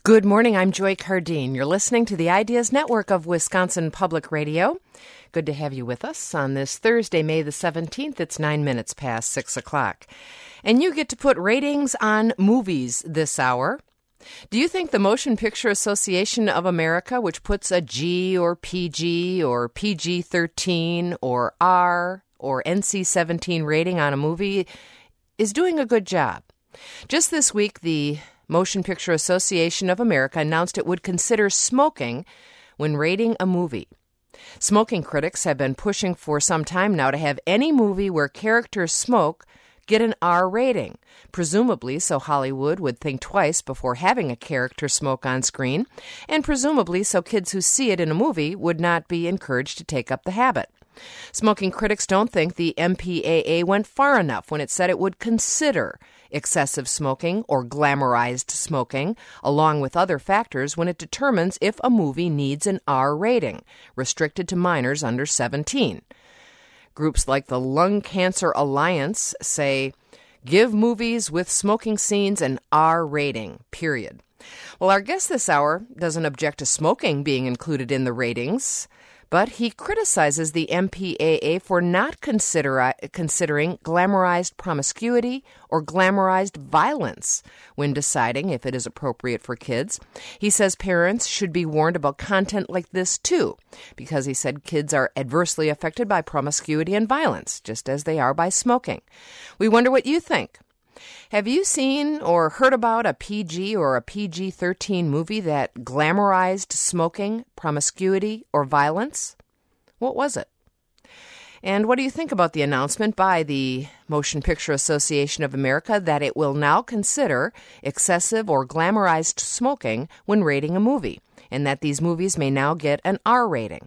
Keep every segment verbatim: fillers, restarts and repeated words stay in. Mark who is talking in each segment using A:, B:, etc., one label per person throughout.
A: Good morning, I'm Joy Cardine. You're listening to the Ideas Network of Wisconsin Public Radio. Good to have you with us on this Thursday, May the seventeenth. It's nine minutes past six o'clock. And you get to put ratings on movies this hour. Do you think the Motion Picture Association of America, which puts a G or P G or P G thirteen or R or N C seventeen rating on a movie, is doing a good job? Just this week, the Motion Picture Association of America announced it would consider smoking when rating a movie. Smoking critics have been pushing for some time now to have any movie where characters smoke get an R rating, presumably so Hollywood would think twice before having a character smoke on screen, and presumably so kids who see it in a movie would not be encouraged to take up the habit. Smoking critics don't think the M P A A went far enough when it said it would consider excessive smoking or glamorized smoking, along with other factors, when it determines if a movie needs an R rating, restricted to minors under seventeen. Groups like the Lung Cancer Alliance say, give movies with smoking scenes an R rating, period. Well, our guest this hour doesn't object to smoking being included in the ratings, but he criticizes the M P A A for not consider, considering glamorized promiscuity or glamorized violence when deciding if it is appropriate for kids. He says parents should be warned about content like this, too, because he said kids are adversely affected by promiscuity and violence, just as they are by smoking. We wonder what you think. Have you seen or heard about a P G or a P G thirteen movie that glamorized smoking, promiscuity, or violence? What was it? And what do you think about the announcement by the Motion Picture Association of America that it will now consider excessive or glamorized smoking when rating a movie, and that these movies may now get an R rating?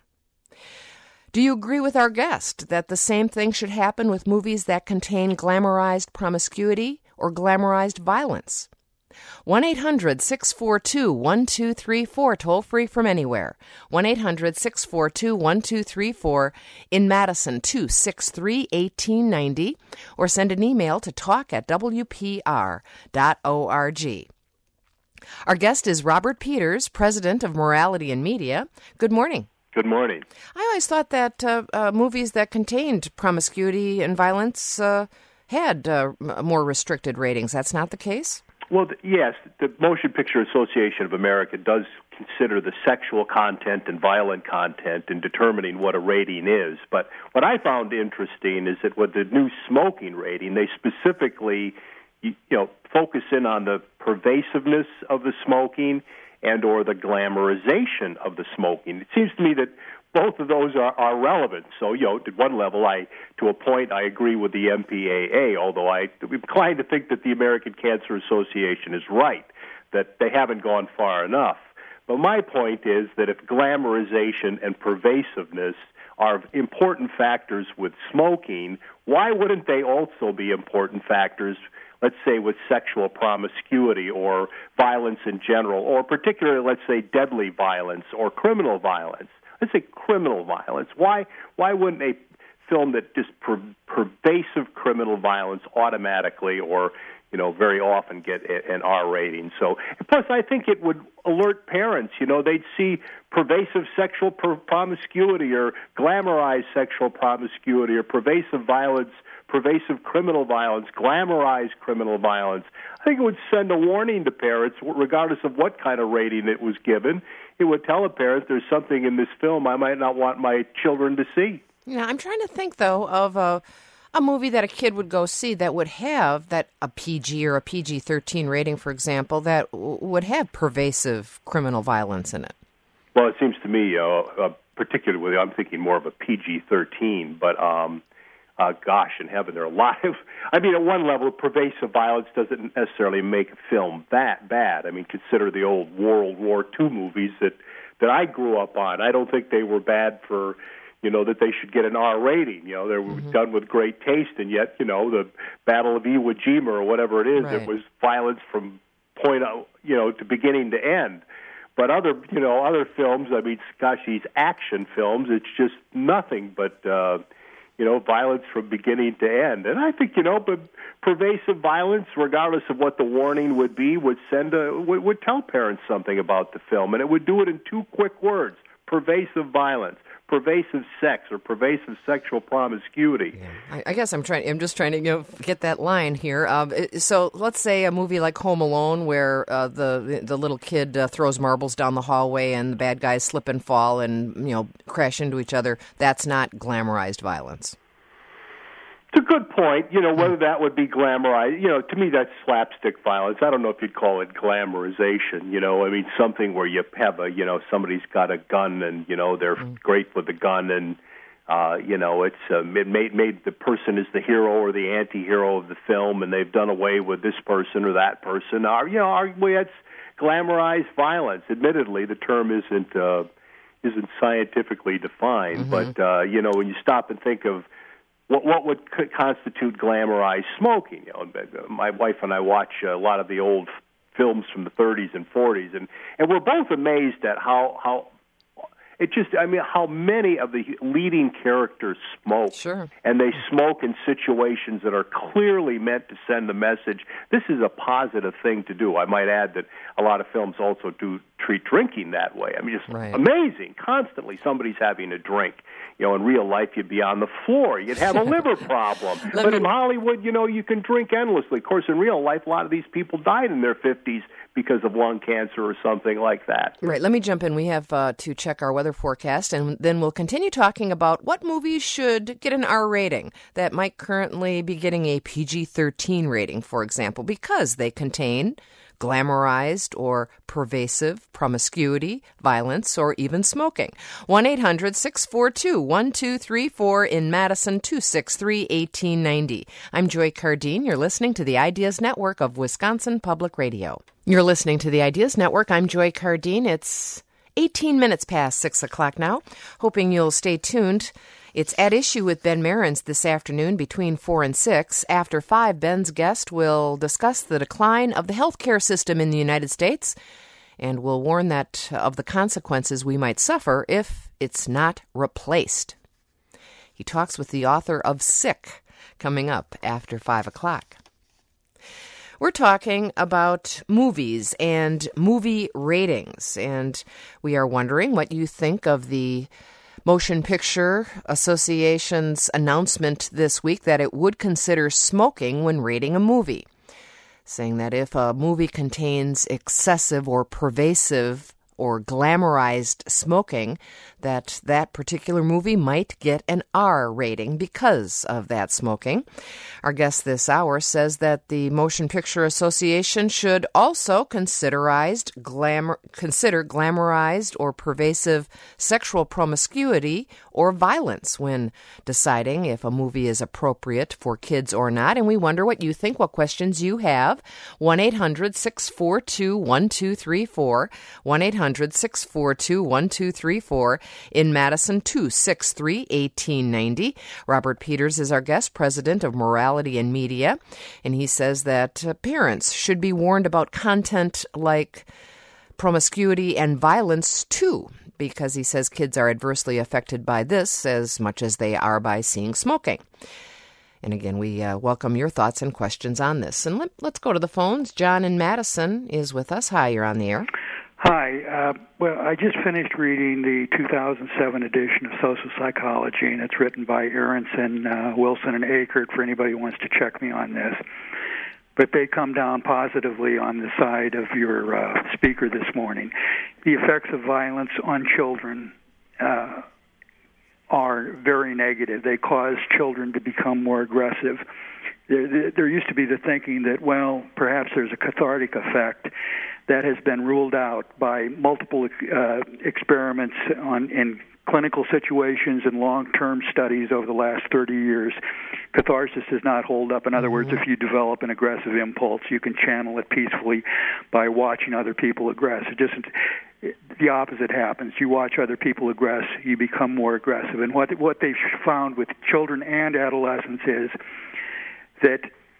A: Do you agree with our guest that the same thing should happen with movies that contain glamorized promiscuity or glamorized violence? one eight hundred six four two one two three four, toll free from anywhere. one eight hundred six four two one two three four, in Madison two six three one eight nine zero, or send an email to talk at w p r dot org. Our guest is Robert Peters, president of Morality and Media. Good morning.
B: Good morning.
A: I always thought that uh, uh, movies that contained promiscuity and violence uh, had uh, more restricted ratings. That's not the case?
B: Well, th- yes, the Motion Picture Association of America does consider the sexual content and violent content in determining what a rating is. But what I found interesting is that with the new smoking rating, they specifically, you, you know, focus in on the pervasiveness of the smoking and or the glamorization of the smoking. It seems to me that both of those are, are relevant. So, you know, at one level, I, to a point, I agree with the M P A A, although I'm inclined to think that the American Cancer Association is right, that they haven't gone far enough. But my point is that if glamorization and pervasiveness are important factors with smoking, why wouldn't they also be important factors, let's say, with sexual promiscuity or violence in general, or particularly, let's say, deadly violence or criminal violence? Let's say criminal violence. Why why wouldn't a film that just per, pervasive criminal violence automatically or, you know, very often get a, an R rating? So, plus, I think it would alert parents. You know, they'd see pervasive sexual per- promiscuity or glamorized sexual promiscuity or pervasive violence, pervasive criminal violence, glamorized criminal violence. I think it would send a warning to parents, regardless of what kind of rating it was given. It would tell a parent there's something in this film I might not want my children to see.
A: Yeah, I'm trying to think, though, of a, a movie that a kid would go see that would have that a P G or a P G thirteen rating, for example, that w- would have pervasive criminal violence in it.
B: Well, it seems to me, uh, uh, particularly, I'm thinking more of a P G thirteen, but um, uh, gosh in heaven, there are a lot of, I mean, at one level, pervasive violence doesn't necessarily make a film that bad. I mean, consider the old World War Two movies that, that I grew up on. I don't think they were bad for, you know, that they should get an R rating. You know, they were mm-hmm. done with great taste, and yet, you know, the Battle of Iwo Jima or whatever it is,
A: right.
B: It was violence from point out, you know, to beginning to end. But other, you know, other films, I mean, gosh, these action films, it's just nothing but, uh, you know, violence from beginning to end. And I think, you know, but pervasive violence, regardless of what the warning would be, would send a would, would tell parents something about the film, and it would do it in two quick words: pervasive violence, pervasive sex, or pervasive sexual promiscuity.
A: Yeah. I, I guess I'm trying. I'm just trying to, you know, get that line here. Um, so let's say a movie like Home Alone, where uh, the the little kid uh, throws marbles down the hallway and the bad guys slip and fall and, you know, crash into each other. That's not glamorized violence.
B: It's a good point. You know, whether that would be glamorized, you know, to me that's slapstick violence. I don't know if you'd call it glamorization, you know. I mean, something where you have a, you know, somebody's got a gun and, you know, they're mm. great with the gun and, uh, you know, it's uh, it made, made the person is the hero or the anti-hero of the film, and they've done away with this person or that person. Or, you know, arguably it's glamorized violence. Admittedly, the term isn't, uh, isn't scientifically defined, mm-hmm. but, uh, you know, when you stop and think of What, what would constitute glamorized smoking? You know, my wife and I watch a lot of the old films from the thirties and forties, and, and we're both amazed at how how it just, I mean, how many of the leading characters smoke.
A: Sure.
B: And they smoke in situations that are clearly meant to send a message. This is a positive thing to do. I might add that a lot of films also do treat drinking that way. I mean, it's
A: right.
B: amazing. Constantly somebody's having a drink. You know, in real life, you'd be on the floor. You'd have a liver problem. But in Hollywood, you know, you can drink endlessly. Of course, in real life, a lot of these people died in their fifties because of lung cancer or something like that.
A: Right. Let me jump in. We have uh, to check our weather forecast, and then we'll continue talking about what movies should get an R rating that might currently be getting a P G thirteen rating, for example, because they contain glamorized or pervasive promiscuity, violence, or even smoking. one eight hundred six four two one two three four in Madison, two six three one eight nine zero. I'm Joy Cardine. You're listening to the Ideas Network of Wisconsin Public Radio. You're listening to the Ideas Network. I'm Joy Cardine. It's eighteen minutes past six o'clock now. Hoping you'll stay tuned. It's At Issue with Ben Merens this afternoon between four and six. After five, Ben's guest will discuss the decline of the healthcare system in the United States and will warn that of the consequences we might suffer if it's not replaced. He talks with the author of Sick coming up after five o'clock. We're talking about movies and movie ratings, and we are wondering what you think of the Motion Picture Association's announcement this week that it would consider smoking when rating a movie, saying that if a movie contains excessive or pervasive or glamorized smoking, that that particular movie might get an R rating because of that smoking. Our guest this hour says that the Motion Picture Association should also considerized glamour, consider glamorized or pervasive sexual promiscuity or violence when deciding if a movie is appropriate for kids or not. And we wonder what you think, what questions you have. one eight hundred six four two one two three four, one eight hundred six four two one two three four. In Madison, two six three one eight nine zero. Robert Peters is our guest, president of Morality and Media, and he says that uh, parents should be warned about content like promiscuity and violence, too, because he says kids are adversely affected by this as much as they are by seeing smoking. And again, we uh, welcome your thoughts and questions on this. And let, let's go to the phones. John in Madison is with us. Hi, you're on the air.
C: Hi. Uh, well, I just finished reading the two thousand seven edition of Social Psychology, and it's written by Aronson, uh, Wilson, and Akert for anybody who wants to check me on this. But they come down positively on the side of your uh, speaker this morning. The effects of violence on children uh, are very negative. They cause children to become more aggressive. There, there used to be the thinking that, well, perhaps there's a cathartic effect. That has been ruled out by multiple uh, experiments on in clinical situations and long-term studies over the last thirty years. Catharsis does not hold up. In other mm-hmm. words, if you develop an aggressive impulse, you can channel it peacefully by watching other people aggress. It just the opposite happens. You watch other people aggress, you become more aggressive. And what what they've found with children and adolescents is that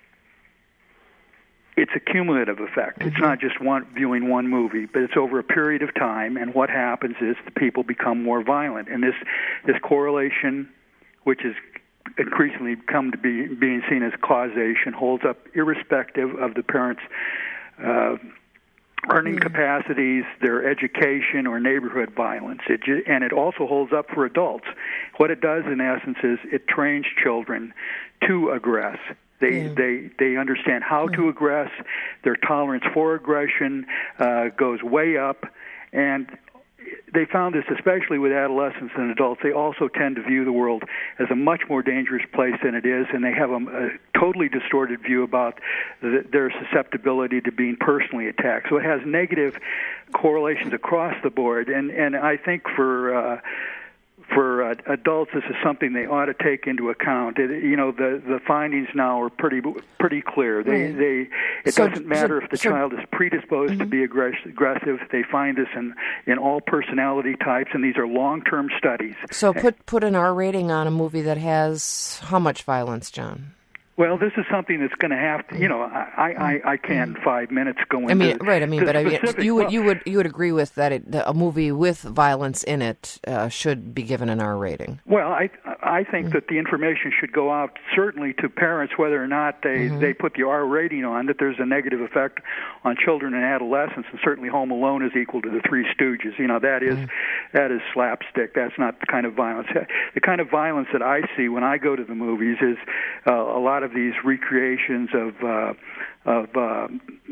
C: it's a cumulative effect. Mm-hmm. It's not just one viewing one movie, but it's over a period of time, and what happens is the people become more violent. And this this correlation, which is increasingly come to be being seen as causation, holds up irrespective of the parents' uh, earning mm. capacities, their education, or neighborhood violence. It ju- and it also holds up for adults. What it does, in essence, is it trains children to aggress. They yeah. they they understand how yeah. to aggress. Their tolerance for aggression uh, goes way up, and they found this especially with adolescents and adults. They also tend to view the world as a much more dangerous place than it is, and they have a, a totally distorted view about the, their susceptibility to being personally attacked. So it has negative correlations across the board, and, and I think for uh, for uh, adults, this is something they ought to take into account. It, you know, the, the findings now are pretty pretty clear. They right. they it so, doesn't matter so, if the so, child is predisposed mm-hmm. to be aggress- aggressive. They find this in, in all personality types, and these are long-term studies.
A: So put put an R rating on a movie that has how much violence, John?
C: Well, this is something that's going to have to, you know, I, I, I can't in five minutes go into.
A: I mean, right? I mean, but I mean, you would
C: well,
A: you would you would agree with that? It, a movie with violence in it uh, should be given an R rating.
C: Well, I I think mm-hmm. that the information should go out certainly to parents, whether or not they, mm-hmm. they put the R rating on, that there's a negative effect on children and adolescents, and certainly Home Alone is equal to the Three Stooges. You know, that is mm-hmm. that is slapstick. That's not the kind of violence. The kind of violence that I see when I go to the movies is uh, a lot of these recreations of uh, of uh,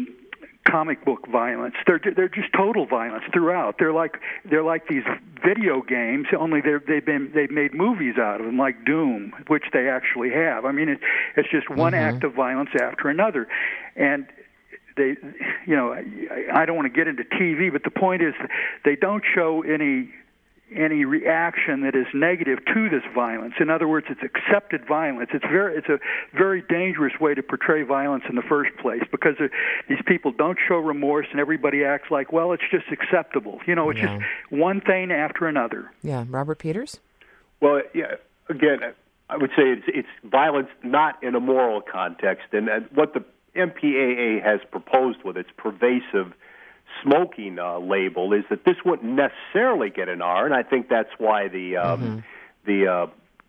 C: comic book violence. They're they're just total violence throughout. They're like they're like these video games, only they're, they've been they've made movies out of them, like Doom, which they actually have. I mean, it, it's just one mm-hmm. act of violence after another, and they, you know, I, I don't want to get into T V, but the point is they don't show any. any reaction that is negative to this violence. In other words, it's accepted violence. It's very, it's a very dangerous way to portray violence in the first place, because these people don't show remorse, and everybody acts like, well, it's just acceptable. You know, it's yeah. just one thing after another.
A: Yeah, Robert Peters?
B: Well, yeah. Again, I would say it's, it's violence not in a moral context, and, and what the M P A A has proposed with its pervasive smoking uh, label is that this wouldn't necessarily get an R, and I think that's why the um, mm-hmm. the uh,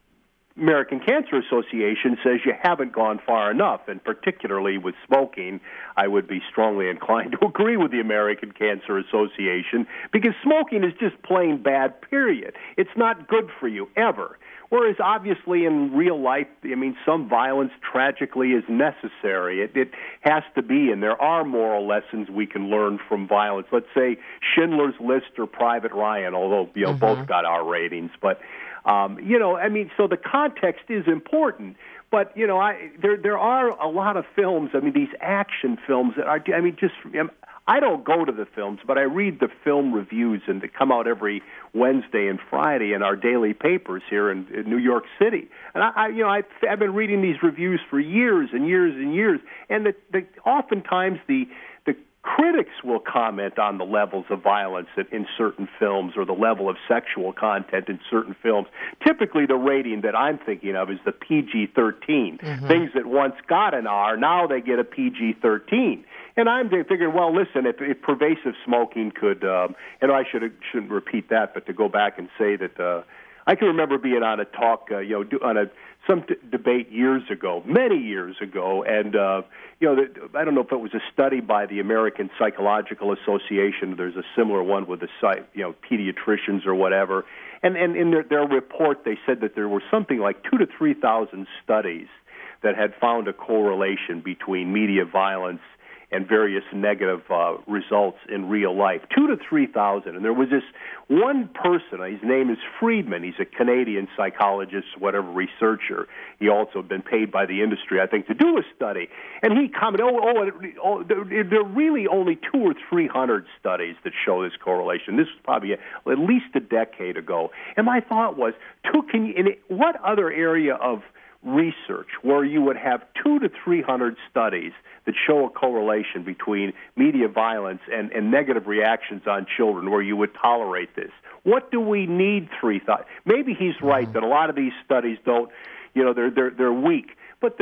B: American Cancer Association says you haven't gone far enough, and particularly with smoking, I would be strongly inclined to agree with the American Cancer Association, because smoking is just plain bad, period. It's not good for you, ever. Whereas obviously in real life, I mean, some violence tragically is necessary. It, it has to be, and there are moral lessons we can learn from violence. Let's say Schindler's List or Private Ryan, although, you know, mm-hmm. both got R ratings. But, um, you know, I mean, so the context is important. But, you know, I there there are a lot of films, I mean, these action films that are, I mean, just... I don't go to the films, but I read the film reviews, and they come out every Wednesday and Friday in our daily papers here in, in New York City. And I, I you know, I, I've been reading these reviews for years and years and years, and the, the, oftentimes the the critics will comment on the levels of violence in, in certain films, or the level of sexual content in certain films. Typically, the rating that I'm thinking of is the P G thirteen. Mm-hmm. Things that once got an R, now they get a P G thirteen. And I'm thinking, well, listen, if, if pervasive smoking could, um, and I should, shouldn't repeat that, but to go back and say that uh, I can remember being on a talk, uh, you know, do, on a some d- debate years ago, many years ago, and uh, you know, the, I don't know if it was a study by the American Psychological Association. There's a similar one with the, you know, pediatricians or whatever, and and in their, their report they said that there were something like two to three thousand studies that had found a correlation between media violence and various negative uh, results in real life, two to three thousand. And there was this one person, his name is Friedman. He's a Canadian psychologist, whatever, researcher. He also had been paid by the industry, I think, to do a study. And he commented, oh, oh, oh there, there are really only two or three hundred studies that show this correlation. This was probably a, at least a decade ago. And my thought was, two, can you, in what other area of research where you would have two to three hundred studies that show a correlation between media violence and, and negative reactions on children, where you would tolerate this? What do we need three thousand? Maybe he's right that a lot of these studies don't, you know, they're they're they're weak. But the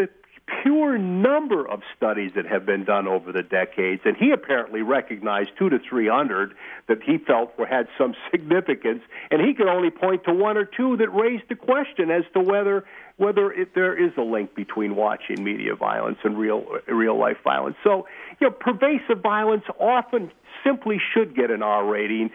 B: pure number of studies that have been done over the decades, and he apparently recognized two to three hundred that he felt were, had some significance, and he could only point to one or two that raised the question as to whether whether it, there is a link between watching media violence and real real life violence. So, you know, pervasive violence often simply should get an R rating.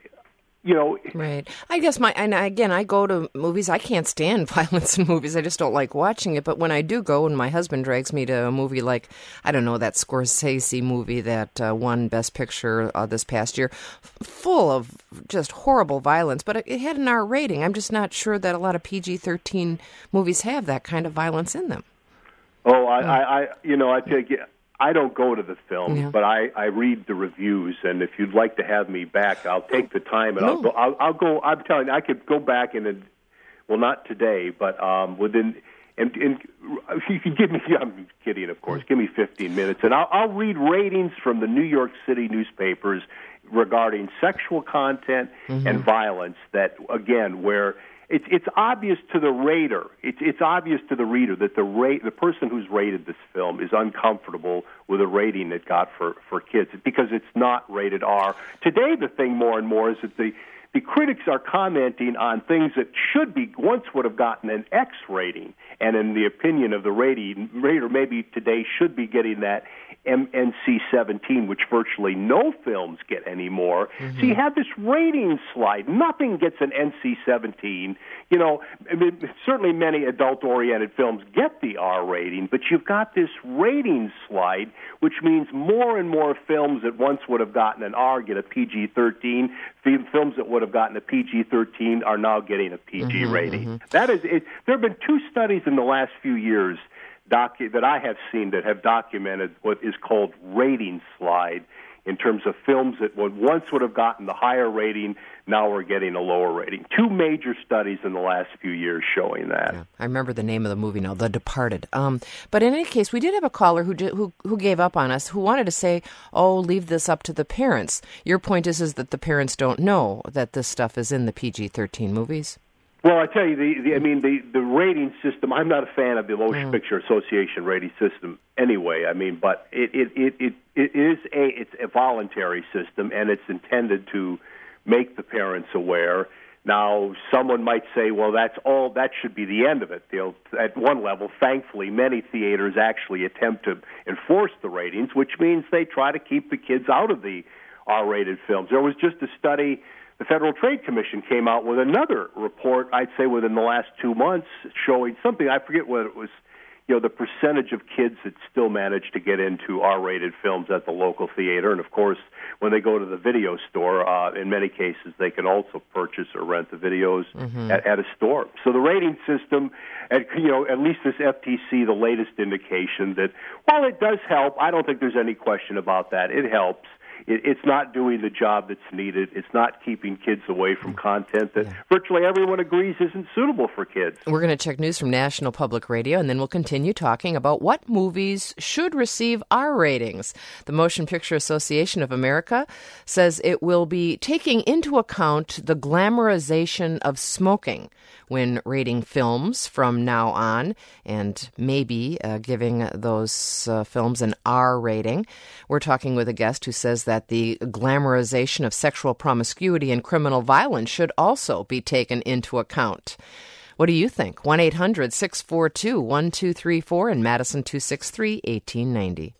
B: You know,
A: right. I guess my, and again, I go to movies. I can't stand violence in movies. I just don't like watching it. But when I do go, and my husband drags me to a movie like, I don't know, that Scorsese movie that uh, won Best Picture uh, this past year, f- full of just horrible violence, but it, it had an R rating. I'm just not sure that a lot of P G thirteen movies have that kind of violence in them.
B: Oh, I, I, I you know, I think. I don't go to the film, yeah. but I, I read the reviews, and if you'd like to have me back, I'll take the time, and no. I'll go. I'll, I'll go. I'm telling you, I could go back and, well, not today, but um, within. And, and you can give me. I'm kidding, of course. Give me fifteen minutes, and I'll, I'll read ratings from the New York City newspapers regarding sexual content mm-hmm. and violence. That again, where. It's it's obvious to the rater. It's it's obvious to the reader that the rate the person who's rated this film is uncomfortable with a rating it got for, for kids because it's not rated R. Today, the thing more and more is that the the critics are commenting on things that should be once would have gotten an X rating, and in the opinion of the rating rater, maybe today should be getting that M N C seventeen, which virtually no films get anymore. Mm-hmm. So you have this rating slide. Nothing gets an N C seventeen. You know, I mean, certainly many adult-oriented films get the R rating, but you've got this rating slide, which means more and more films that once would have gotten an R get a P G thirteen. Films that would have gotten a P G thirteen are now getting a P G mm-hmm, rating. Mm-hmm. That is, it, there have been two studies in the last few years docu- that I have seen that have documented what is called rating slide in terms of films that would once would have gotten the higher rating, now we're getting a lower rating. Two major studies in the last few years showing that.
A: Yeah, I remember the name of the movie now, The Departed. Um, but in any case, we did have a caller who did, who who gave up on us, who wanted to say, oh, leave this up to the parents. Your point is, is that the parents don't know that this stuff is in the P G thirteen movies?
B: Well, I tell you, the, the I mean, the, the rating system, I'm not a fan of the Motion mm. Picture Association rating system anyway. I mean, but it, it, it, it, it is a, it's a voluntary system, and it's intended to make the parents aware. Now, someone might say, well, that's all, that should be the end of it. You know, at one level, thankfully, many theaters actually attempt to enforce the ratings, which means they try to keep the kids out of the R-rated films. There was just a study. The Federal Trade Commission came out with another report, I'd say within the last two months, showing something, I forget what it was, you know, the percentage of kids that still manage to get into R-rated films at the local theater. And, of course, when they go to the video store, uh, in many cases, they can also purchase or rent the videos mm-hmm. at, at a store. So the rating system, at, you know, at least this F T C, the latest indication that while it does help, I don't think there's any question about that. It helps. It's not doing the job that's needed. It's not keeping kids away from content that yeah. virtually everyone agrees isn't suitable for kids.
A: We're going to check news from National Public Radio, and then we'll continue talking about what movies should receive R ratings. The Motion Picture Association of America says it will be taking into account the glamorization of smoking when rating films from now on, and maybe uh, giving those uh, films an R rating. We're talking with a guest who says that the glamorization of sexual promiscuity and criminal violence should also be taken into account. What do you think? one eight hundred six four two one two three four and Madison two six three one eight nine zero.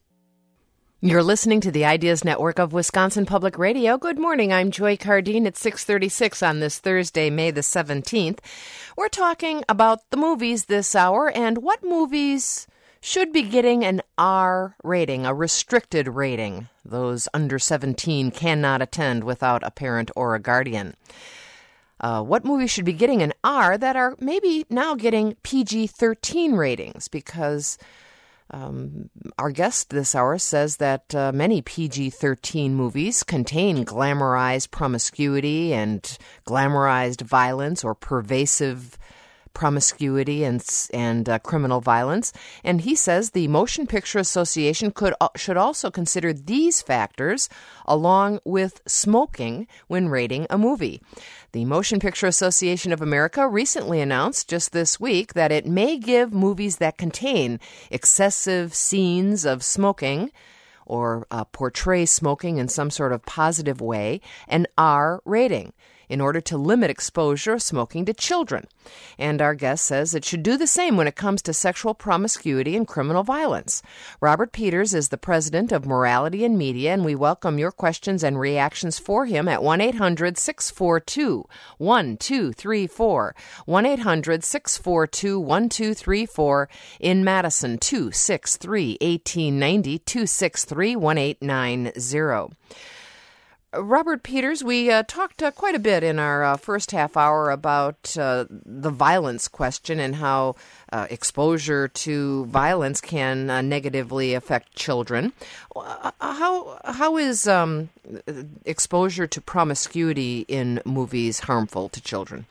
A: You're listening to the Ideas Network of Wisconsin Public Radio. Good morning. I'm Joy Cardine at six thirty-six on this Thursday, May the seventeenth. We're talking about the movies this hour and what movies should be getting an R rating, a restricted rating. Those under seventeen cannot attend without a parent or a guardian. Uh, what movies should be getting an R that are maybe now getting P G thirteen ratings? Because Um, our guest this hour says that uh, many P G thirteen movies contain glamorized promiscuity and glamorized violence or pervasive promiscuity and and uh, criminal violence. And he says the Motion Picture Association could uh, should also consider these factors along with smoking when rating a movie. The Motion Picture Association of America recently announced just this week that it may give movies that contain excessive scenes of smoking or uh, portray smoking in some sort of positive way an R rating in order to limit exposure of smoking to children. And our guest says it should do the same when it comes to sexual promiscuity and criminal violence. Robert Peters is the president of Morality in Media, and we welcome your questions and reactions for him at one eight hundred six four two one two three four, one eight hundred six four two one two three four, in Madison, two six three, one eight nine zero, two six three, one eight nine zero. Robert Peters, we uh, talked uh, quite a bit in our uh, first half hour about uh, the violence question and how uh, exposure to violence can uh, negatively affect children. Uh, how how is um, exposure to promiscuity in movies harmful to children?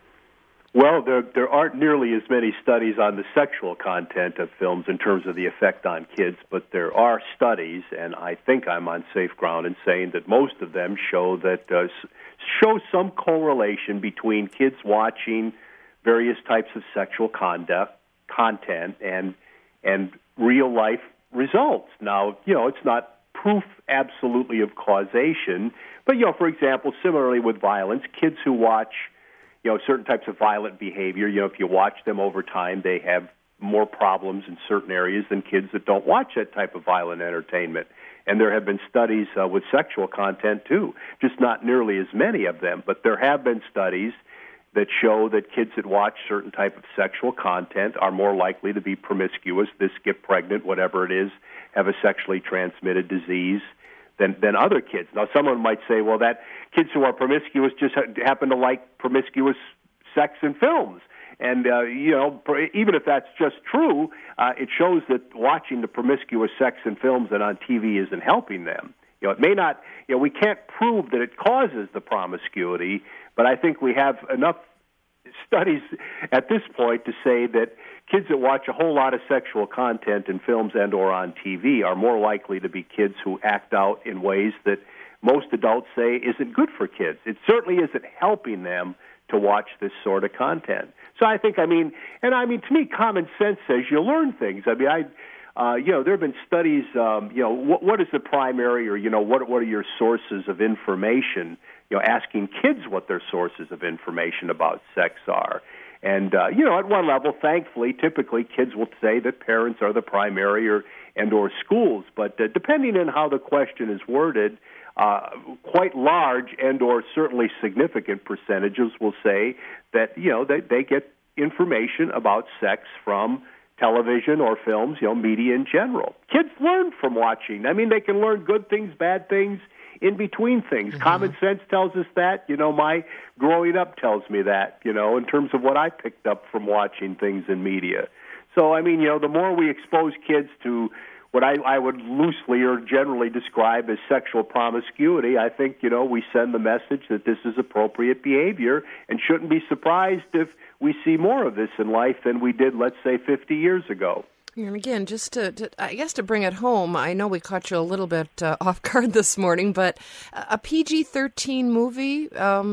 B: Well, there there aren't nearly as many studies on the sexual content of films in terms of the effect on kids, but there are studies, and I think I'm on safe ground in saying that most of them show that uh, show some correlation between kids watching various types of sexual conduct content and and real life results. Now, you know, it's not proof absolutely of causation, but you know, for example, similarly with violence, kids who watch You know, certain types of violent behavior, you know, if you watch them over time, they have more problems in certain areas than kids that don't watch that type of violent entertainment. And there have been studies uh, with sexual content, too, just not nearly as many of them. But there have been studies that show that kids that watch certain type of sexual content are more likely to be promiscuous, this get pregnant, whatever it is, have a sexually transmitted disease, Than, than other kids. Now, someone might say, well, that kids who are promiscuous just ha- happen to like promiscuous sex in films. And, uh, you know, even if that's just true, uh, it shows that watching the promiscuous sex in films and on T V isn't helping them. You know, it may not, you know, we can't prove that it causes the promiscuity, but I think we have enough studies at this point to say that kids that watch a whole lot of sexual content in films and or on T V are more likely to be kids who act out in ways that most adults say isn't good for kids. It certainly isn't helping them to watch this sort of content. So I think, I mean, and I mean, to me, common sense says you learn things. I mean, I, uh, you know, there have been studies, um, you know, what, what is the primary or, you know, what what are your sources of information? You know, asking kids what their sources of information about sex are. And, uh, you know, at one level, thankfully, typically kids will say that parents are the primary or and or schools. But uh, depending on how the question is worded, uh, quite large and or certainly significant percentages will say that, you know, they, they get information about sex from television or films, you know, media in general. Kids learn from watching. I mean, they can learn good things, bad things, in between things. Mm-hmm. Common sense tells us that. You know, my growing up tells me that, you know, in terms of what I picked up from watching things in media. So, I mean, you know, the more we expose kids to what I, I would loosely or generally describe as sexual promiscuity, I think, you know, we send the message that this is appropriate behavior and shouldn't be surprised if we see more of this in life than we did, let's say, fifty years ago.
A: And again, just to, to, I guess to bring it home, I know we caught you a little bit uh, off guard this morning, but a P G thirteen movie,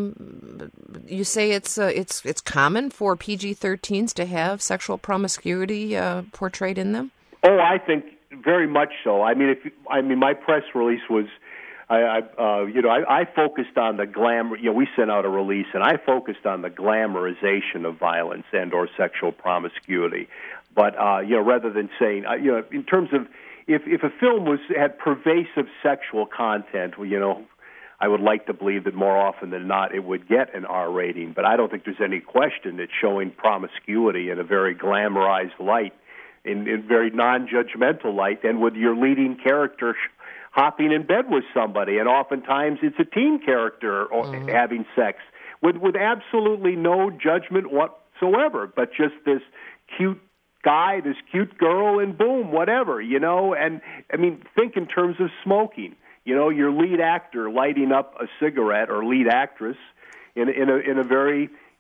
A: um, you say it's uh, it's it's common for P G thirteens to have sexual promiscuity uh, portrayed in them?
B: Oh, I think very much so. I mean, if I mean, my press release was, I, I uh, you know, I, I focused on the glamour. You know, we sent out a release, and I focused on the glamorization of violence and or sexual promiscuity. But, uh, you know, rather than saying, uh, you know, in terms of if, if a film was had pervasive sexual content, well, you know, I would like to believe that more often than not it would get an R rating. But I don't think there's any question that showing promiscuity in a very glamorized light, in, in very non-judgmental light, and with your leading character sh- hopping in bed with somebody, and oftentimes it's a teen character or mm-hmm. having sex, with, with absolutely no judgment whatsoever, but just this cute guy, this cute girl, and boom, whatever, you know. And, I mean, think in terms of smoking. You know, your lead actor lighting up a cigarette or lead actress in, in, a, in a very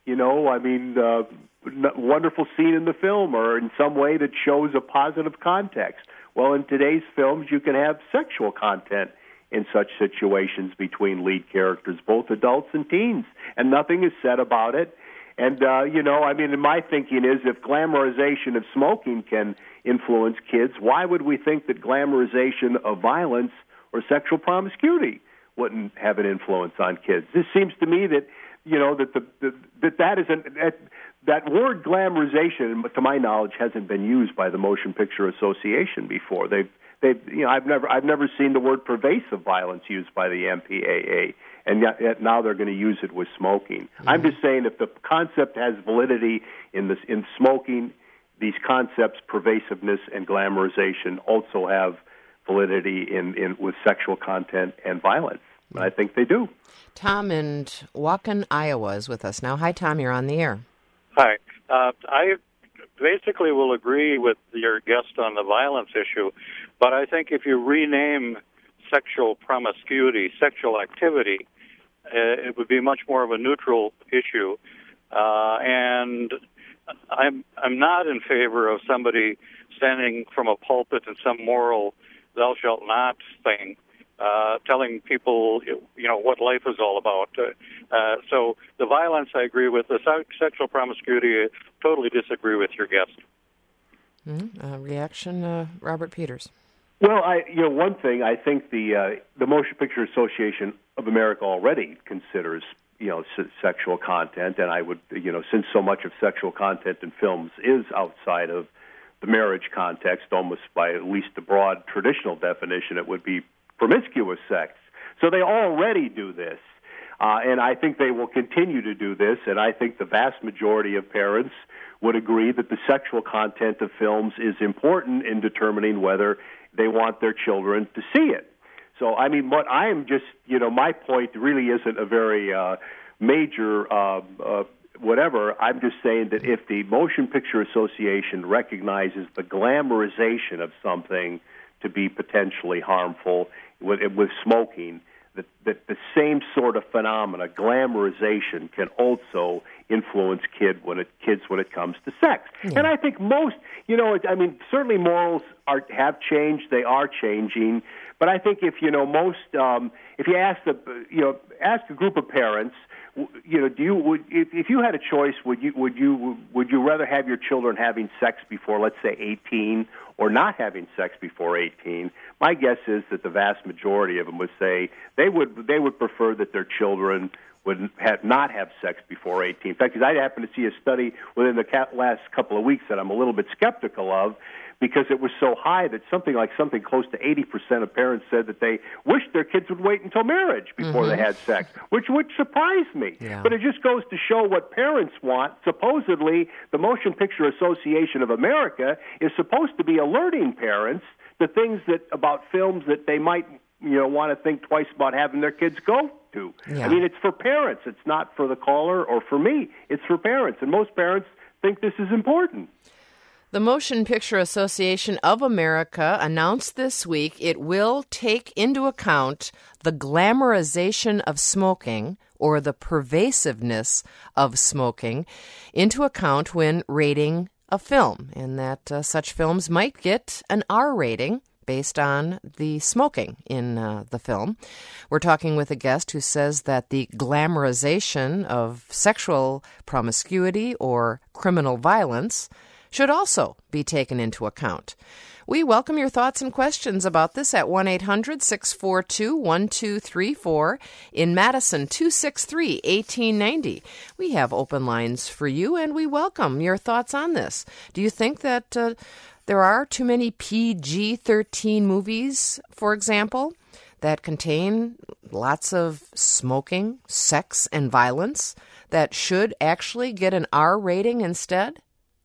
B: You know, I mean, uh, wonderful scene in the film or in some way that shows a positive context. Well, in today's films, you can have sexual content in such situations between lead characters, both adults and teens, and nothing is said about it. And, uh, you know, I mean, my thinking is if glamorization of smoking can influence kids, why would we think that glamorization of violence or sexual promiscuity wouldn't have an influence on kids? This seems to me that, you know, that the, the that that is an, that, that word glamorization, to my knowledge, hasn't been used by the Motion Picture Association before. They've They, you know, I've never, I've never seen the word pervasive violence used by the M P A A, and yet, yet now they're going to use it with smoking. Mm-hmm. I'm just saying, if the concept has validity in this, in smoking, these concepts, pervasiveness and glamorization, also have validity in, in with sexual content and violence. Mm-hmm. I think they do.
A: Tom in Waukon, Iowa, is with us now. Hi, Tom. You're on the air.
D: Hi. Uh, I. basically will agree with your guest on the violence issue, but I think if you rename sexual promiscuity, sexual activity, uh, it would be much more of a neutral issue. Uh, and I'm I'm not in favor of somebody standing from a pulpit in some moral thou shalt not thing, uh, telling people, you know, what life is all about. Uh, uh, so the violence, I agree with. The sexual promiscuity, I totally disagree with your guest.
A: Mm-hmm. Uh, reaction, uh, Robert Peters.
B: Well, I, you know, one thing, I think the uh, the Motion Picture Association of America already considers, you know, s- sexual content, and I would, you know, since so much of sexual content in films is outside of the marriage context, almost by at least the broad traditional definition, it would be promiscuous sex. So they already do this, uh, and I think they will continue to do this, and I think the vast majority of parents would agree that the sexual content of films is important in determining whether they want their children to see it. So, I mean, what I am just, you know, my point really isn't a very uh, major uh, uh, whatever. I'm just saying that if the Motion Picture Association recognizes the glamorization of something to be potentially harmful with, with smoking, that, that the same sort of phenomena, glamorization, can also influence kid when it, kids when it comes to sex. Yeah. And I think most, you know, I mean, certainly morals are have changed. They are changing. But I think if, you know, most, um, if you ask the, you know, ask a group of parents, you know, do you would if, if you had a choice, would you would you would you rather have your children having sex before, let's say, eighteen, or not having sex before eighteen? My guess is that the vast majority of them would say they would they would prefer that their children would have not have sex before eighteen. In fact, because I happened to see a study within the last couple of weeks that I'm a little bit skeptical of, because it was so high that something like something close to eighty percent of parents said that they wished their kids would wait until marriage before mm-hmm. they had sex, which would surprise me.
A: Yeah.
B: But it just goes to show what parents want. Supposedly, the Motion Picture Association of America is supposed to be alerting parents to things that about films that they might, you know, want to think twice about having their kids go to.
A: Yeah.
B: I mean, it's for parents. It's not for the caller or for me. It's for parents, and most parents think this is important.
A: The Motion Picture Association of America announced this week it will take into account the glamorization of smoking, or the pervasiveness of smoking, into account when rating a film, and that uh, such films might get an R rating based on the smoking in uh, the film. We're talking with a guest who says that the glamorization of sexual promiscuity or criminal violence should also be taken into account. We welcome your thoughts and questions about this at one eight hundred six four two one two three four, in Madison two six three one eight nine zero. We have open lines for you, and we welcome your thoughts on this. Do you think that uh, there are too many P G thirteen movies, for example, that contain lots of smoking, sex, and violence that should actually get an R rating instead?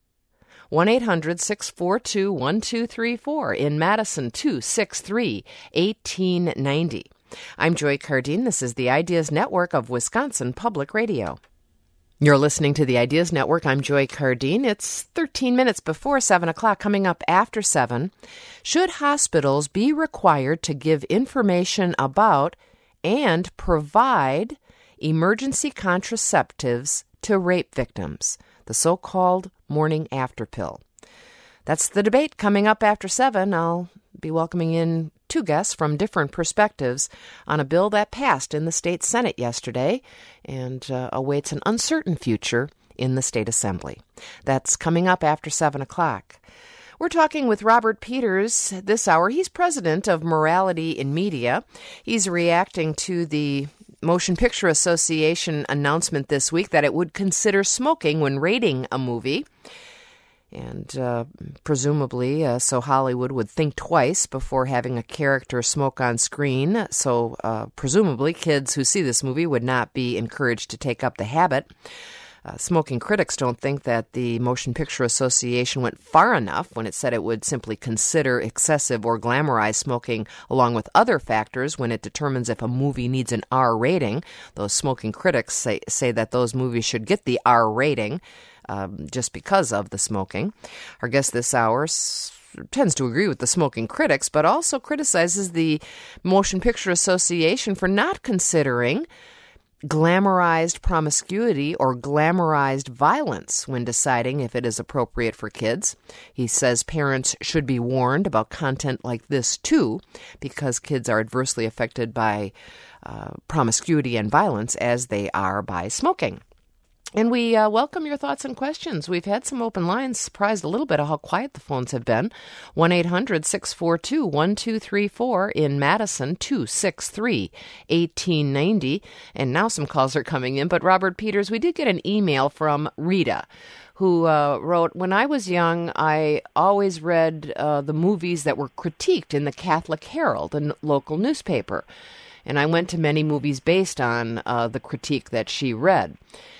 A: one eight hundred six four two one two three four, in Madison two six three one eight nine zero. I'm Joy Cardine. This is the Ideas Network of Wisconsin Public Radio. You're listening to the Ideas Network. I'm Joy Cardine. It's thirteen minutes before seven o'clock. Coming up after seven, should hospitals be required to give information about and provide emergency contraceptives to rape victims, the so-called morning after pill. That's the debate coming up after seven. I'll be welcoming in two guests from different perspectives on a bill that passed in the state Senate yesterday and uh, awaits an uncertain future in the state assembly. That's coming up after seven o'clock. We're talking with Robert Peters this hour. He's president of Morality in Media. He's reacting to the Motion Picture Association announcement this week that it would consider smoking when rating a movie. And uh, presumably, uh, so Hollywood would think twice before having a character smoke on screen. So uh, presumably, kids who see this movie would not be encouraged to take up the habit. Uh, smoking critics don't think that the Motion Picture Association went far enough when it said it would simply consider excessive or glamorized smoking along with other factors when it determines if a movie needs an R rating. Those smoking critics say, say that those movies should get the R rating um, just because of the smoking. Our guest this hour s- tends to agree with the smoking critics, but also criticizes the Motion Picture Association for not considering glamorized promiscuity or glamorized violence when deciding if it is appropriate for kids. He says parents should be warned about content like this too, because kids are adversely affected by uh, promiscuity and violence as they are by smoking. And we uh, welcome your thoughts and questions. We've had some open lines, surprised a little bit of how quiet the phones have been. one eight hundred six four two one two three four in Madison, two six three one eight nine zero. And now some calls are coming in. But Robert Peters, we did get an email from Rita, who uh, wrote, when I was young, I always read uh, the movies that were critiqued in the Catholic Herald, a n- local newspaper. And I went to many movies based on uh, the critique that she read.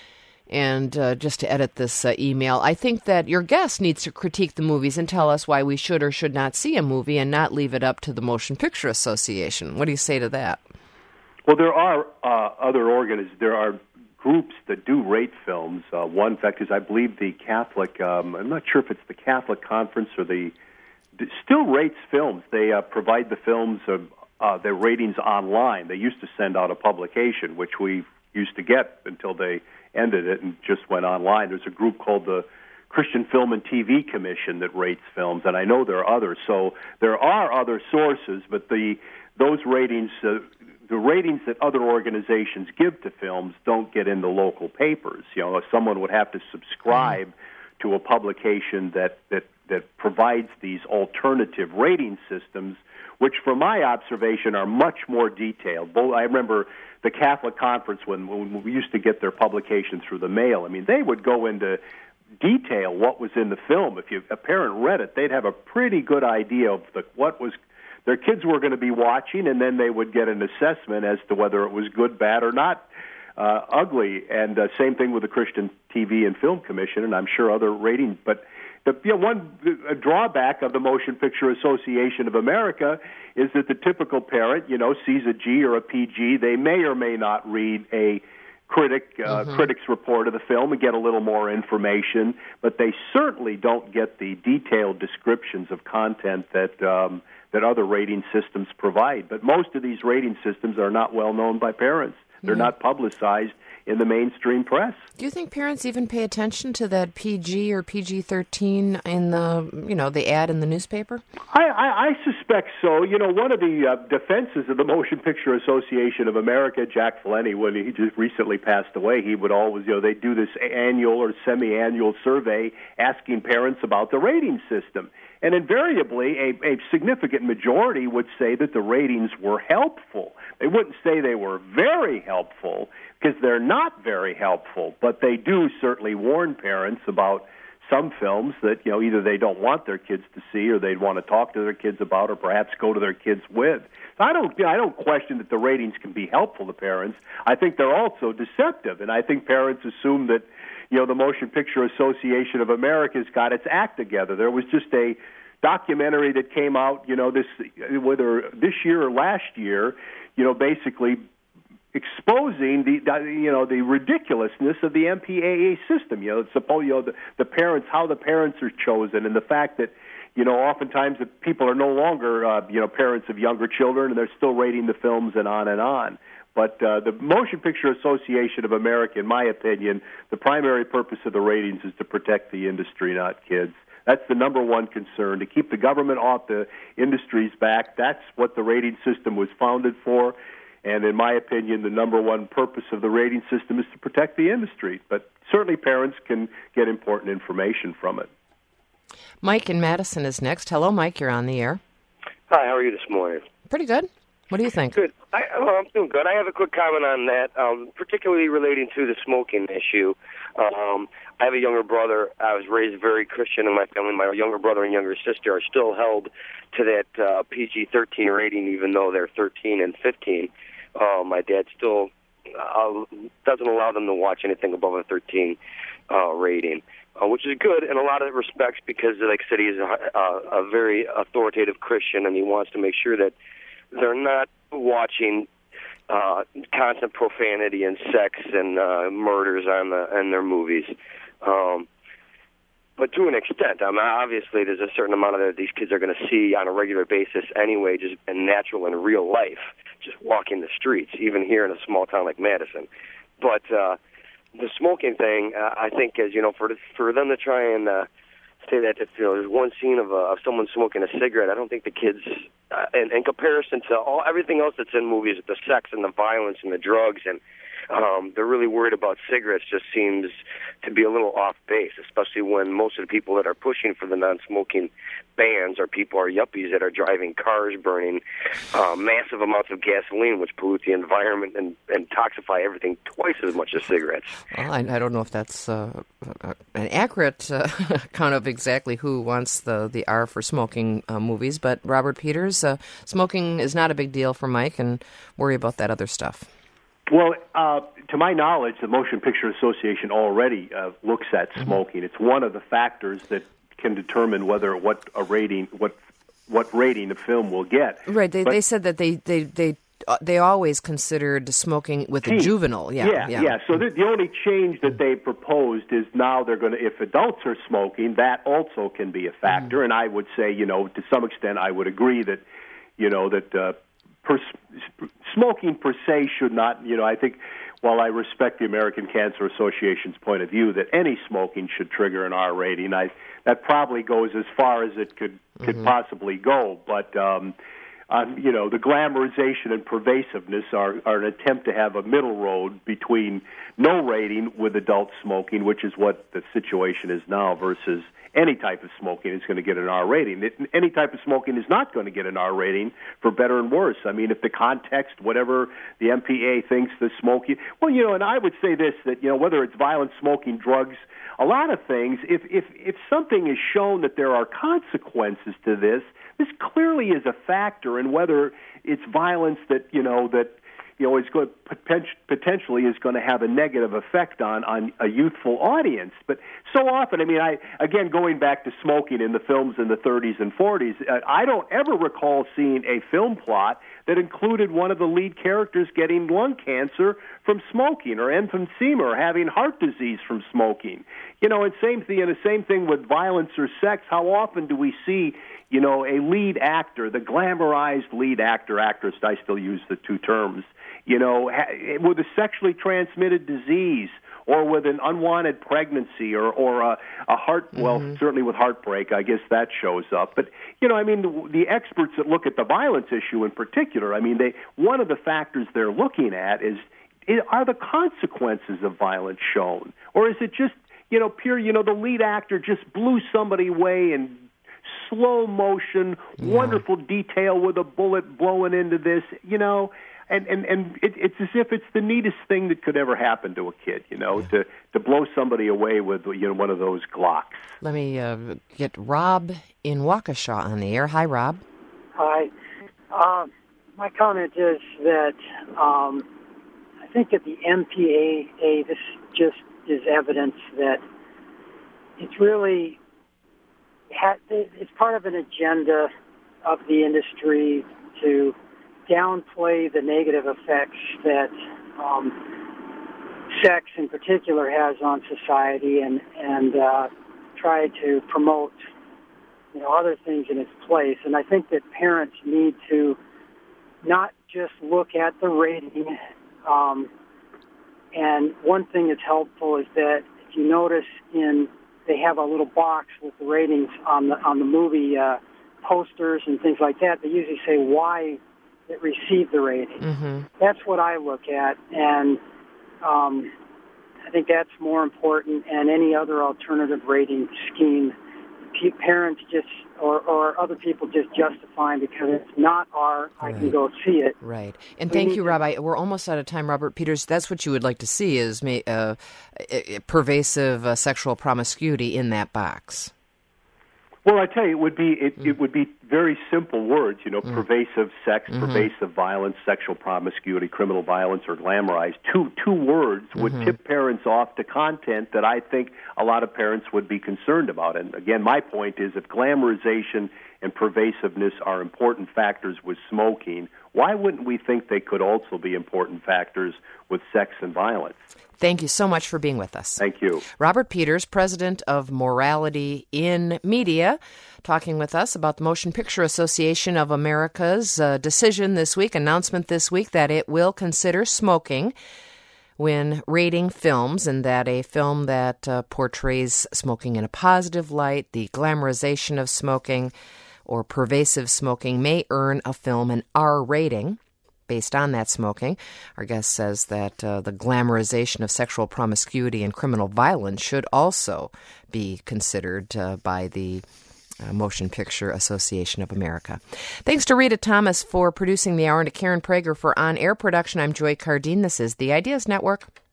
A: And uh, just to edit this uh, email, I think that your guest needs to critique the movies and tell us why we should or should not see a movie and not leave it up to the Motion Picture Association. What do you say to that?
B: Well, there are uh, other organs. There are groups that do rate films. Uh, one, in fact, is I believe the Catholic, um, I'm not sure if it's the Catholic Conference or the, still rates films. They uh, provide the films, uh, uh, their ratings online. They used to send out a publication, which we used to get until they ended it and just went online. There's a group called the Christian Film and T V Commission that rates films, and I know there are others. So there are other sources, but the those ratings, uh, the ratings that other organizations give to films don't get in the local papers. You know, someone would have to subscribe mm. to a publication that, that, that provides these alternative rating systems, which from my observation are much more detailed. I remember the Catholic Conference, when, when we used to get their publication through the mail, I mean, they would go into detail what was in the film. If you, a parent read it, they'd have a pretty good idea of the, what was their kids were going to be watching, and then they would get an assessment as to whether it was good, bad, or not uh, ugly. And uh, same thing with the Christian T V and Film Commission, and I'm sure other ratings. But the you know, one a drawback of the Motion Picture Association of America is that the typical parent, you know, sees a G or a P G. They may or may not read a critic uh, mm-hmm. critic's report of the film and get a little more information, but they certainly don't get the detailed descriptions of content that um, that other rating systems provide. But most of these rating systems are not well known by parents. They're mm-hmm. not publicized in the mainstream press.
A: Do you think parents even pay attention to that P G or P G thirteen in the, you know, the ad in the newspaper?
B: I, I, I suspect so. You know, one of the uh, defenses of the Motion Picture Association of America, Jack Fileni, when he just recently passed away, he would always, you know, they do this annual or semi-annual survey asking parents about the rating system. And invariably, a, a significant majority would say that the ratings were helpful. They wouldn't say they were very helpful, because they're not very helpful, but they do certainly warn parents about some films that, you know, either they don't want their kids to see or they'd want to talk to their kids about or perhaps go to their kids with. So I don't, I don't question that the ratings can be helpful to parents. I think they're also deceptive, and I think parents assume that, you know, the Motion Picture Association of America's got its act together. There was just a documentary that came out, you know, this whether this year or last year, you know, basically exposing the, you know, the ridiculousness of the M P A A system. You know, suppose, you know, the, the parents, how the parents are chosen, and the fact that, you know, oftentimes the people are no longer, uh, you know, parents of younger children, and they're still rating the films and on and on. But uh, the Motion Picture Association of America, in my opinion, the primary purpose of the ratings is to protect the industry, not kids. That's the number one concern, to keep the government off the industry's back. That's what the rating system was founded for. And in my opinion, the number one purpose of the rating system is to protect the industry. But certainly parents can get important information from it.
A: Mike in Madison is next. Hello, Mike. You're on the air.
E: Hi, how are you this morning?
A: Pretty good. What do you think?
E: Good. I, well, I'm doing good. I have a quick comment on that, um, particularly relating to the smoking issue. Um, I have a younger brother. I was raised very Christian in my family. My younger brother and younger sister are still held to that uh, P G thirteen rating, even though they're thirteen and fifteen. Uh, my dad still uh, doesn't allow them to watch anything above a thirteen uh, rating, uh, which is good in a lot of respects because, like I said, he's a, a, a very authoritative Christian, and he wants to make sure that they're not watching uh, constant profanity and sex and uh, murders on the in their movies. Um, but to an extent, I mean, obviously there's a certain amount of that these kids are going to see on a regular basis anyway, just in natural and real life, just walking the streets, even here in a small town like Madison. But uh, the smoking thing, uh, I think, is, you know, for for them to try and uh, say that if, you know, there's one scene of, uh, of someone smoking a cigarette, I don't think the kids, uh, in, in comparison to all everything else that's in movies, the sex and the violence and the drugs, and um, they're really worried about cigarettes, just seems to be a little off base, especially when most of the people that are pushing for the non-smoking bans are people are yuppies that are driving cars, burning uh, massive amounts of gasoline, which pollute the environment and, and toxify everything twice as much as cigarettes.
A: Well, I, I don't know if that's uh, an accurate uh, account of exactly who wants the, the R for smoking uh, movies, but Robert Peters, uh, smoking is not a big deal for Mike, and worry about that other stuff.
B: Well, uh, to my knowledge, the Motion Picture Association already uh, looks at smoking. Mm-hmm. It's one of the factors that can determine whether what a rating, what what rating a film will get.
A: Right. They
B: but,
A: they said that they they they uh, they always considered smoking with a juvenile. Yeah.
B: Yeah.
A: Yeah.
B: yeah. So the, the only change that they proposed is now they're going to, if adults are smoking, that also can be a factor. Mm-hmm. And I would say, you know, to some extent, I would agree that, you know, that. Uh, Per, smoking per se should not, you know, I think while I respect the American Cancer Association's point of view that any smoking should trigger an R rating, I, that probably goes as far as it could, could mm-hmm. possibly go. But, um, um, you know, the glamorization and pervasiveness are, are an attempt to have a middle road between no rating with adult smoking, which is what the situation is now, versus any type of smoking is going to get an R rating. It, any type of smoking is not going to get an R rating, for better and worse. I mean, if the context, whatever the M P A thinks the smoking, well, you know, and I would say this, that, you know, whether it's violent smoking, drugs, a lot of things, if, if, if something is shown that there are consequences to this, this clearly is a factor in whether it's violence that, you know, that, you know, is going potentially is going to have a negative effect on, on a youthful audience. But so often, I mean, I again, going back to smoking in the films in the thirties and forties, uh, I don't ever recall seeing a film plot that included one of the lead characters getting lung cancer from smoking, or emphysema, or having heart disease from smoking. You know, and same thing, and the same thing with violence or sex. How often do we see, you know, a lead actor, the glamorized lead actor, actress, I still use the two terms, you know, with a sexually transmitted disease, or with an unwanted pregnancy, or, or a, a heart, mm-hmm. well, certainly with heartbreak, I guess that shows up. But, you know, I mean, the, the experts that look at the violence issue in particular, I mean, they one of the factors they're looking at is, are the consequences of violence shown? Or is it just, you know, pure, you know, the lead actor just blew somebody away in slow motion, yeah. wonderful detail with a bullet blowing into this, you know, and, and, and it, it's as if it's the neatest thing that could ever happen to a kid, you know, yeah. to, to blow somebody away with, you know, one of those Glocks.
A: Let me uh, get Rob in Waukesha on the air. Hi, Rob.
F: Hi. Uh, my comment is that um, I think that the M P A A, this just is evidence that it's really, it's part of an agenda of the industry to downplay the negative effects that um, sex in particular has on society, and, and uh, try to promote, you know, other things in its place. And I think that parents need to not just look at the rating Um, and one thing that's helpful is that if you notice in they have a little box with the ratings on the on the movie uh, posters and things like that. They usually say why it received the rating.
A: Mm-hmm.
F: That's what I look at, and um, I think that's more important. And any other alternative rating scheme, parents just or, or other people just justifying because it's not R, I
A: right.
F: can go see it.
A: Right. And thank you, Rob. I, we're almost out of time. Robert Peters, that's what you would like to see is uh, pervasive uh, sexual promiscuity in that box.
B: Well, I tell you, it would be it,
A: Mm.
B: it would be very simple words, you know,
A: Mm.
B: pervasive sex,
A: Mm-hmm.
B: pervasive violence, sexual promiscuity, criminal violence, or glamorized. Two two words would
A: Mm-hmm.
B: tip parents off to content that I think a lot of parents would be concerned about. And again, my point is, if glamorization and pervasiveness are important factors with smoking, why wouldn't we think they could also be important factors with sex and violence?
A: Thank you so much for being with us.
B: Thank you.
A: Robert Peters, president of Morality in Media, talking with us about the Motion Picture Association of America's uh, decision this week, announcement this week, that it will consider smoking when rating films, and that a film that uh, portrays smoking in a positive light, the glamorization of smoking or pervasive smoking, may earn a film an R rating. Based on that smoking, our guest says that uh, the glamorization of sexual promiscuity and criminal violence should also be considered uh, by the uh, Motion Picture Association of America. Thanks to Rita Thomas for producing the hour, and to Karen Prager for on-air production. I'm Joy Cardine. This is the Ideas Network.